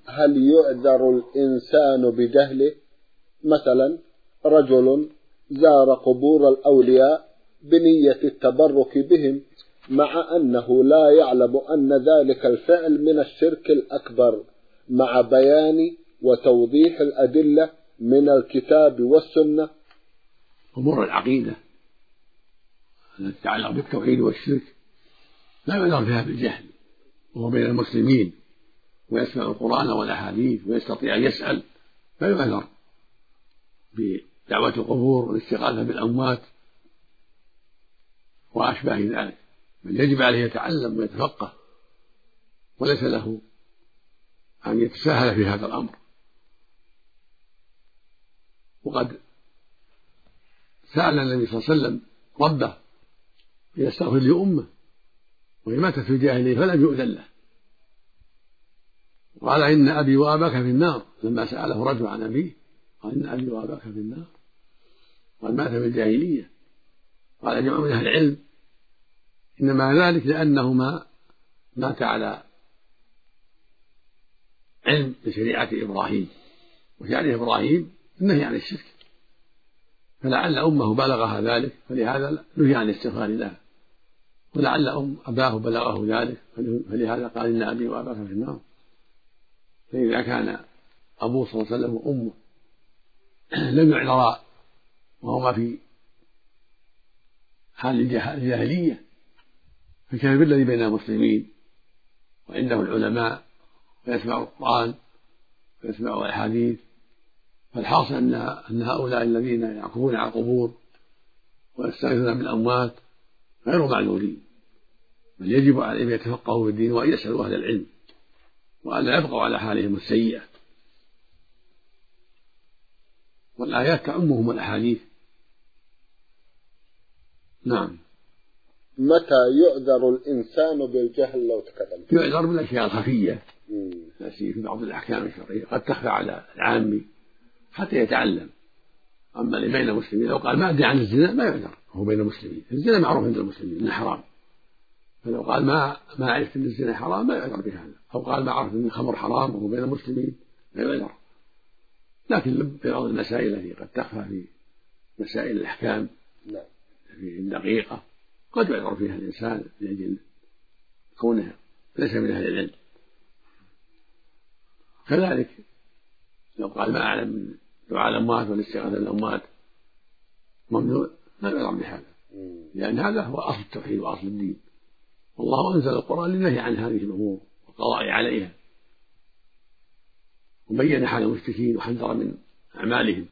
هل يعذر الإنسان بجهله؟ مثلا رجل زار قبور الأولياء بنية التبرك بهم، مع أنه لا يعلم أن ذلك الفعل من الشرك الأكبر، مع بيان وتوضيح الأدلة من الكتاب والسنة. أمور العقيدة التي تتعلق بالتوحيد والشرك لا يعذر فيها بالجهل، وهو بين المسلمين ويسمع القرآن والأحاديث ويستطيع أن يسأل، لا يعذر بدعوة القبور والاستغاثة بالأموات وأشباه ذلك، بل يجب عليه يتعلم ويتفقه، وليس له أن يتساهل في هذا الأمر. وقد سأل النبي صلى الله عليه وسلم ربه يستغفر لأمه وهي ماتت في الجاهلية فلم يؤذن له، قال إن أبي وأباك في النار، لما سأله رجل عن أبيه قال إن أبي وأباك في النار، قال مات في الجاهلية. قال جمع من أهل العلم إنما ذلك لأنه مات على علم بشريعة إبراهيم، وشريعة إبراهيم النهي عن الشرك، فلعل أمه بلغها ذلك فلهذا نهي عن الاستغفار لها، ولعل أباه بلغه ذلك فلهذا قال إن أبي وأباك في النار. فإذا كان أبوه صلى الله عليه وسلم وأمه لم يعذرا وهما في حال الجاهلية، فكان بالذي بين المسلمين وعنده العلماء ويسمع القرآن ويسمع الأحاديث، فالحاصل أن هؤلاء الذين يعكفون على القبور ويستغيثون بالأموات غير معذورين، بل يجب عليهم أن يتفقهوا في الدين وأن يسألوا أهل العلم وأن لا يبقوا على حالهم السيئة. والآيات تعمهم الأحاديث. نعم. متى يعذر الإنسان بالجهل لو تكلم؟ يعذر بالأشياء الخفية في بعض الأحكام الشرعية قد تخفى على العامي حتى يتعلم. أما اللي بين المسلمين لو قال ما أدري عن الزنا ما يعذر، هو بين المسلمين الزنا معروف عند المسلمين إنه حرام، فلو قال ما عرفت أن الزنا حرام ما يعذر بهذا، أو قال ما عرفت أن الخمر حرام وهو بين المسلمين لا يعذر. لكن في بعض المسائل التي قد تخفى في مسائل الأحكام في الدقيقة قد يعذر فيها الإنسان لأجل كونه ليس من أهل العلم. كذلك لو قال ما أعلم من دعاء الأموات والاستغاثة بالأموات ممنوع لا يعذر بهذا، لأن هذا هو أصل التوحيد وأصل الدين، والله أنزل القرآن للنهي عن هذه الأمور والقضاء عليها، وبين حال المشركين وحذر من أعمالهم.